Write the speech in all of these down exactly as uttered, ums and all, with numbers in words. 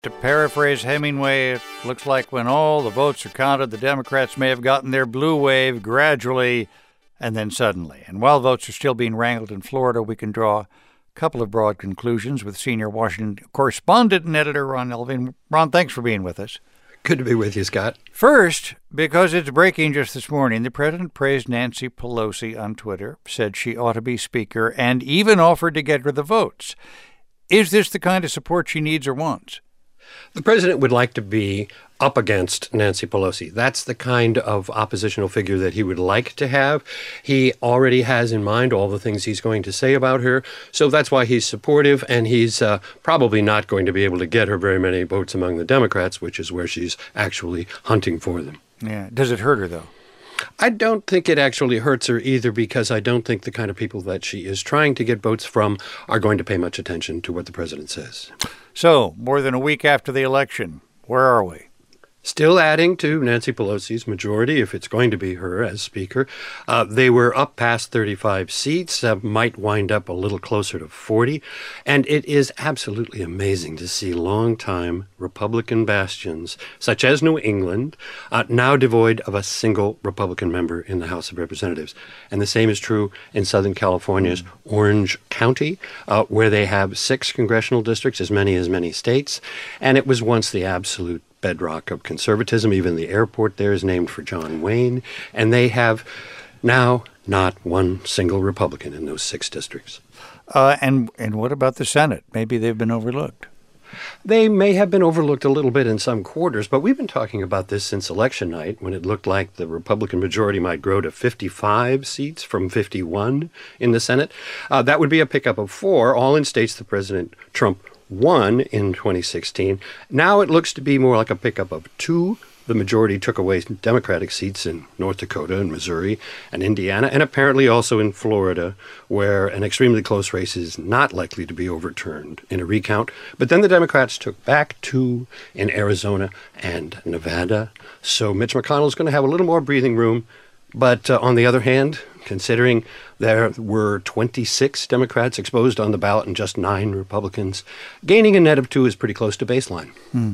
To paraphrase Hemingway, it looks like when all the votes are counted, the Democrats may have gotten their blue wave gradually and then suddenly. And while votes are still being wrangled in Florida, we can draw a couple of broad conclusions with senior Washington correspondent and editor Ron Elving. Ron, thanks for being with us. Good to be with you, Scott. First, because it's breaking just this morning, the president praised Nancy Pelosi on Twitter, said she ought to be speaker, and even offered to get her the votes. Is this the kind of support she needs or wants? The president would like to be up against Nancy Pelosi. That's the kind of oppositional figure that he would like to have. He already has in mind all the things he's going to say about her. So that's why he's supportive, and he's uh, probably not going to be able to get her very many votes among the Democrats, which is where she's actually hunting for them. Yeah. Does it hurt her, though? I don't think it actually hurts her either, because I don't think the kind of people that she is trying to get votes from are going to pay much attention to what the president says. So, more than a week after the election, where are we? Still adding to Nancy Pelosi's majority, if it's going to be her as Speaker. Uh, they were up past thirty-five seats, uh, might wind up a little closer to forty. And it is absolutely amazing to see longtime Republican bastions, such as New England, uh, now devoid of a single Republican member in the House of Representatives. And the same is true in Southern California's Orange County, uh, where they have six congressional districts, as many as many states. And it was once the absolute bedrock of conservatism. Even the airport there is named for John Wayne. And they have now not one single Republican in those six districts. Uh, and, and what about the Senate? Maybe they've been overlooked. They may have been overlooked a little bit in some quarters, but we've been talking about this since election night, when it looked like the Republican majority might grow to fifty-five seats from fifty-one in the Senate. Uh, that would be a pickup of four, all in states that President Trump won in twenty sixteen. Now it looks to be more like a pickup of two. The majority took away Democratic seats in North Dakota and Missouri and Indiana, and apparently also in Florida, where an extremely close race is not likely to be overturned in a recount. But then the Democrats took back two in Arizona and Nevada. So Mitch McConnell is going to have a little more breathing room. But uh, on the other hand, considering there were twenty-six Democrats exposed on the ballot and just nine Republicans, gaining a net of two is pretty close to baseline. Hmm.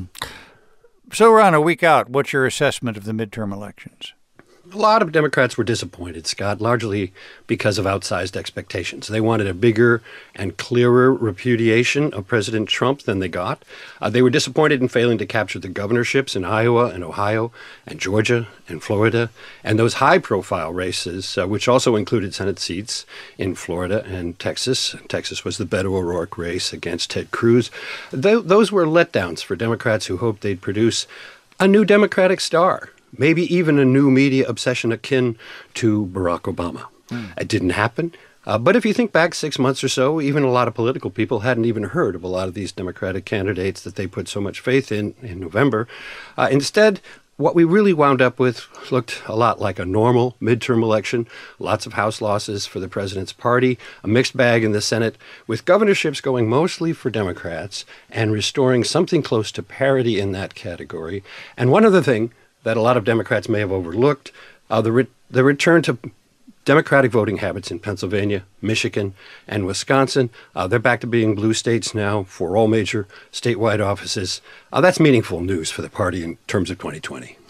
So we're on a week out. What's your assessment of the midterm elections? A lot of Democrats were disappointed, Scott, largely because of outsized expectations. They wanted a bigger and clearer repudiation of President Trump than they got. Uh, they were disappointed in failing to capture the governorships in Iowa and Ohio and Georgia and Florida, and those high-profile races, uh, which also included Senate seats in Florida and Texas. Texas was the Beto O'Rourke race against Ted Cruz. Th- those were letdowns for Democrats who hoped they'd produce a new Democratic star, maybe even a new media obsession akin to Barack Obama. Mm. It didn't happen. Uh, but if you think back six months or so, even a lot of political people hadn't even heard of a lot of these Democratic candidates that they put so much faith in in November. Uh, instead, what we really wound up with looked a lot like a normal midterm election. Lots of House losses for the president's party, a mixed bag in the Senate, with governorships going mostly for Democrats and restoring something close to parity in that category. And one other thing that a lot of Democrats may have overlooked, uh, the, re- the return to Democratic voting habits in Pennsylvania, Michigan, and Wisconsin. Uh, they're back to being blue states now for all major statewide offices. Uh, that's meaningful news for the party in terms of twenty twenty.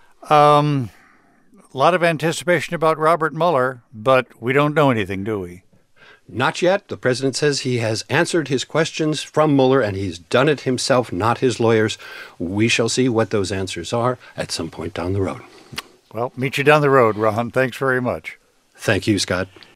Um, a lot of anticipation about Robert Mueller, but we don't know anything, do we? Not yet. The president says he has answered his questions from Mueller, and he's done it himself, not his lawyers. We shall see what those answers are at some point down the road. Well, meet you down the road, Ron. Thanks very much. Thank you, Scott.